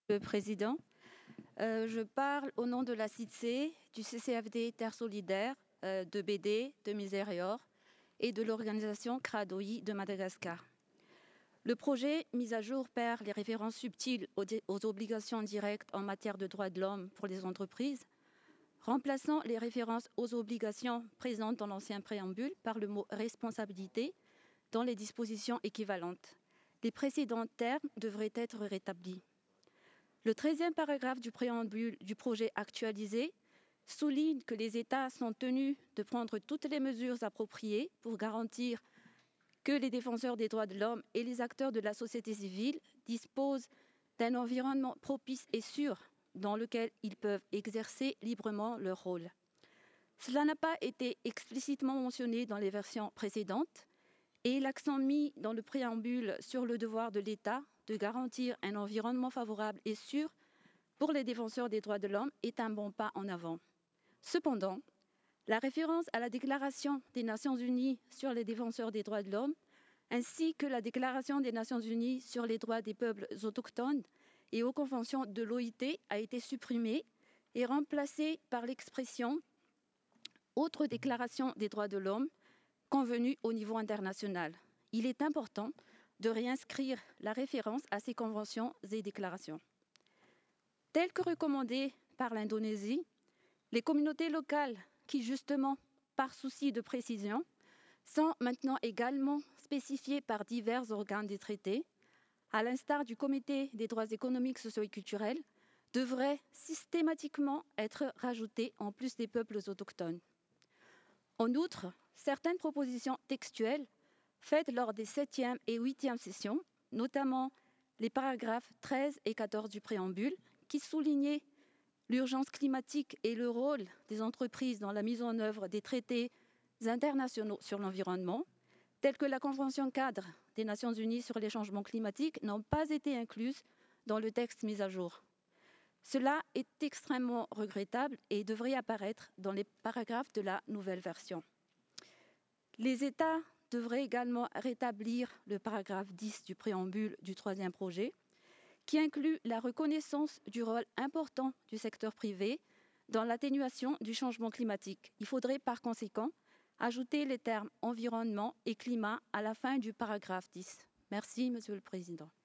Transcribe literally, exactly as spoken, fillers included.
le Président. Euh, je parle au nom de la C I T S E, du C C F D Terre Solidaire, euh, de B D, de Misérior et de l'organisation CRADOI de Madagascar. Le projet mis à jour perd les références subtiles aux, aux obligations directes en matière de droits de l'homme pour les entreprises, remplaçant les références aux obligations présentes dans l'ancien préambule par le mot responsabilité dans les dispositions équivalentes. Les précédents termes devraient être rétablis. Le treizième paragraphe du préambule du projet actualisé souligne que les États sont tenus de prendre toutes les mesures appropriées pour garantir que les défenseurs des droits de l'homme et les acteurs de la société civile disposent d'un environnement propice et sûr dans lequel ils peuvent exercer librement leur rôle. Cela n'a pas été explicitement mentionné dans les versions précédentes et l'accent mis dans le préambule sur le devoir de l'État de garantir un environnement favorable et sûr pour les défenseurs des droits de l'homme est un bon pas en avant. Cependant, la référence à la Déclaration des Nations Unies sur les défenseurs des droits de l'homme ainsi que la Déclaration des Nations Unies sur les droits des peuples autochtones et aux conventions de l'O I T a été supprimée et remplacée par l'expression « autre déclaration des droits de l'homme » convenue au niveau international. Il est important de réinscrire la référence à ces conventions et déclarations. Telles que recommandées par l'Indonésie, les communautés locales qui, justement, par souci de précision, sont maintenant également spécifiées par divers organes des traités, à l'instar du Comité des droits économiques, sociaux et culturels, devraient systématiquement être rajoutées en plus des peuples autochtones. En outre, certaines propositions textuelles faites lors des septième et huitième sessions, notamment les paragraphes treize et quatorze du préambule, qui soulignaient l'urgence climatique et le rôle des entreprises dans la mise en œuvre des traités internationaux sur l'environnement, tels que la Convention cadre des Nations Unies sur les changements climatiques, n'ont pas été incluses dans le texte mis à jour. Cela est extrêmement regrettable et devrait apparaître dans les paragraphes de la nouvelle version. Les États devraient également rétablir le paragraphe dix du préambule du troisième projet, qui inclut la reconnaissance du rôle important du secteur privé dans l'atténuation du changement climatique. Il faudrait par conséquent ajouter les termes environnement et climat à la fin du paragraphe dix. Merci, Monsieur le Président.